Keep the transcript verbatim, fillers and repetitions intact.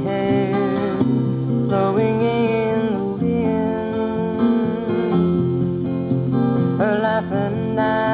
hair blowing in the wind, her laughing eyes